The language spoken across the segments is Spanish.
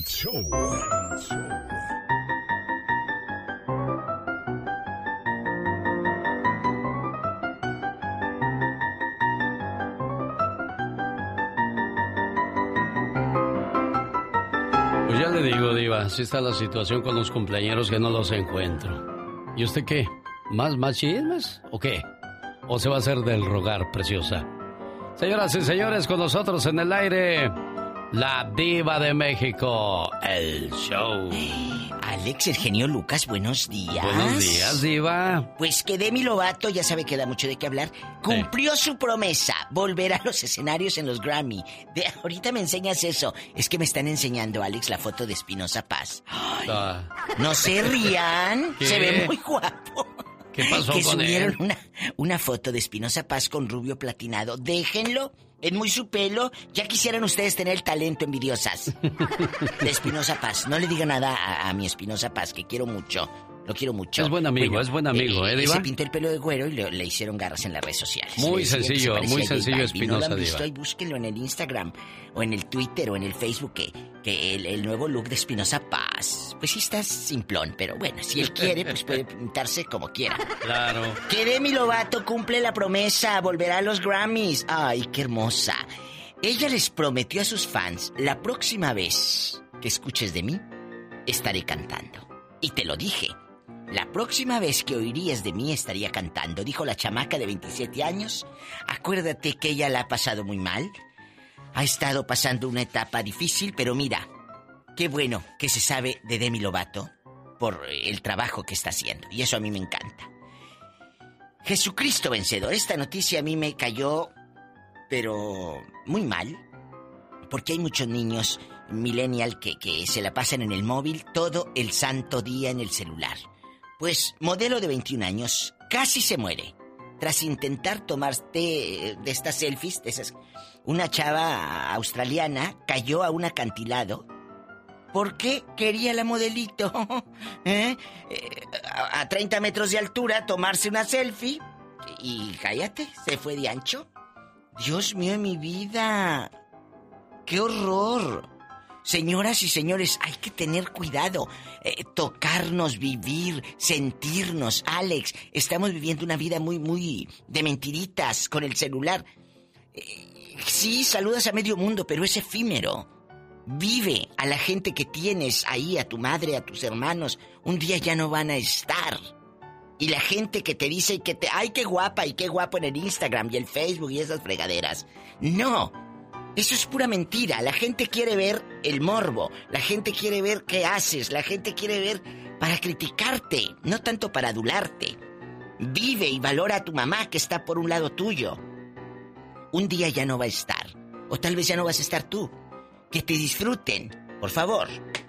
El show. Pues ya le digo, Diva, así está la situación con los cumpleañeros que no los encuentro. ¿Y usted qué? ¿Más chismes? ¿O qué? ¿O se va a hacer del rogar, preciosa? Señoras y señores, con nosotros en el aire, la Diva de México, el show. Alex, el genio Lucas, buenos días. Buenos días, Diva. Pues que Demi Lovato, ya sabe que da mucho de qué hablar, cumplió su promesa, volver a los escenarios en los Grammy. Ahorita me enseñas eso. Es que me están enseñando, Alex, la foto de Espinoza Paz. Ay, no se rían, ¿Qué? Se ve muy guapo. ¿Qué pasó que con subieron él? una foto de Espinoza Paz con rubio platinado. Déjenlo, es muy su pelo. Ya quisieran ustedes tener el talento, envidiosas. De Espinoza Paz. No le diga nada a mi Espinoza Paz, que quiero mucho. Lo quiero mucho. Es buen amigo, Diva. Se pintó el pelo de güero y le hicieron garras en las redes sociales. Muy sencillo, Espinoza, ¿No lo han visto? Diva. Y búsquenlo en el Instagram, o en el Twitter, o en el Facebook, que el nuevo look de Espinoza Paz. Pues sí está simplón, pero bueno, si él quiere, pues puede pintarse como quiera. Claro. Que Demi Lovato cumple la promesa, volverá a los Grammys. Ay, qué hermosa. Ella les prometió a sus fans, la próxima vez que escuches de mí, estaré cantando. Y te lo dije. La próxima vez que oirías de mí estaría cantando, dijo la chamaca de 27 años. Acuérdate que ella la ha pasado muy mal. Ha estado pasando una etapa difícil, pero mira, qué bueno que se sabe de Demi Lovato por el trabajo que está haciendo. Y eso a mí me encanta. Jesucristo vencedor. Esta noticia a mí me cayó, pero muy mal. Porque hay muchos niños millennial que se la pasan en el móvil todo el santo día en el celular. Pues, modelo de 21 años casi se muere tras intentar tomarse de estas selfies, una chava australiana cayó a un acantilado porque quería la modelito a 30 metros de altura tomarse una selfie y cállate, se fue de ancho. Dios mío, mi vida, qué horror. Señoras y señores, hay que tener cuidado. Tocarnos, vivir, sentirnos. Alex, estamos viviendo una vida muy de mentiritas con el celular. Sí, saludas a medio mundo, pero es efímero. Vive a la gente que tienes ahí, a tu madre, a tus hermanos. Un día ya no van a estar. Y la gente que te dice que ¡ay, qué guapa! Y qué guapo en el Instagram y el Facebook y esas fregaderas. ¡No! Eso es pura mentira. La gente quiere ver el morbo. La gente quiere ver qué haces. La gente quiere ver para criticarte, no tanto para adularte. Vive y valora a tu mamá que está por un lado tuyo. Un día ya no va a estar. O tal vez ya no vas a estar tú. Que te disfruten, por favor.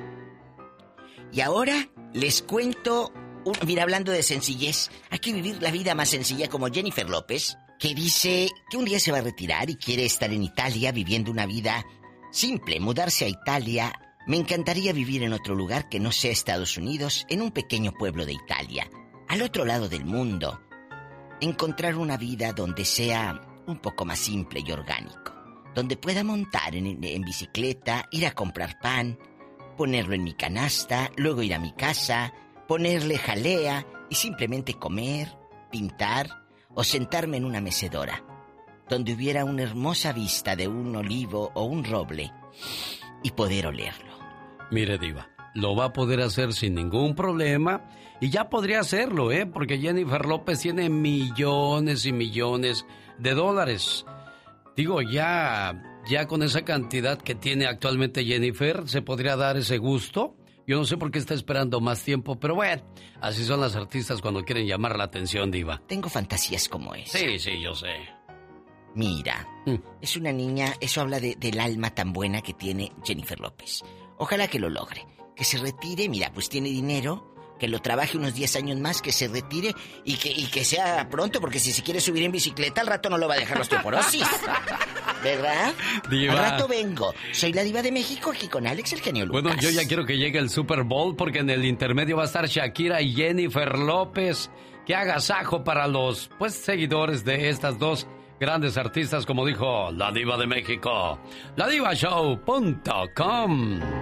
Y ahora les cuento... Mira, hablando de sencillez, hay que vivir la vida más sencilla como Jennifer López, que dice que un día se va a retirar y quiere estar en Italia viviendo una vida simple, mudarse a Italia. Me encantaría vivir en otro lugar que no sea Estados Unidos, en un pequeño pueblo de Italia, al otro lado del mundo. Encontrar una vida donde sea un poco más simple y orgánico, donde pueda montar en bicicleta, ir a comprar pan, ponerlo en mi canasta, luego ir a mi casa, ponerle jalea y simplemente comer, pintar o sentarme en una mecedora, donde hubiera una hermosa vista de un olivo o un roble y poder olerlo. Mire, Diva, lo va a poder hacer sin ningún problema y ya podría hacerlo, porque Jennifer López tiene millones y millones de dólares. Digo, ya con esa cantidad que tiene actualmente Jennifer, ¿se podría dar ese gusto? Yo no sé por qué está esperando más tiempo, pero bueno, así son las artistas cuando quieren llamar la atención, Diva. Tengo fantasías como esa. Sí, yo sé. Mira, es una niña, eso habla del alma tan buena que tiene Jennifer López. Ojalá que lo logre, que se retire, mira, pues tiene dinero, que lo trabaje unos 10 años más, que se retire y que sea pronto, porque si se quiere subir en bicicleta, al rato no lo va a dejar la osteoporosis. ¿Verdad? Diva. Al rato vengo. Soy la Diva de México aquí con Alex, el genio Lucas. Bueno, yo ya quiero que llegue el Super Bowl porque en el intermedio va a estar Shakira y Jennifer López. Que agasajo para los, seguidores de estas dos grandes artistas, como dijo la Diva de México. LaDivaShow.com.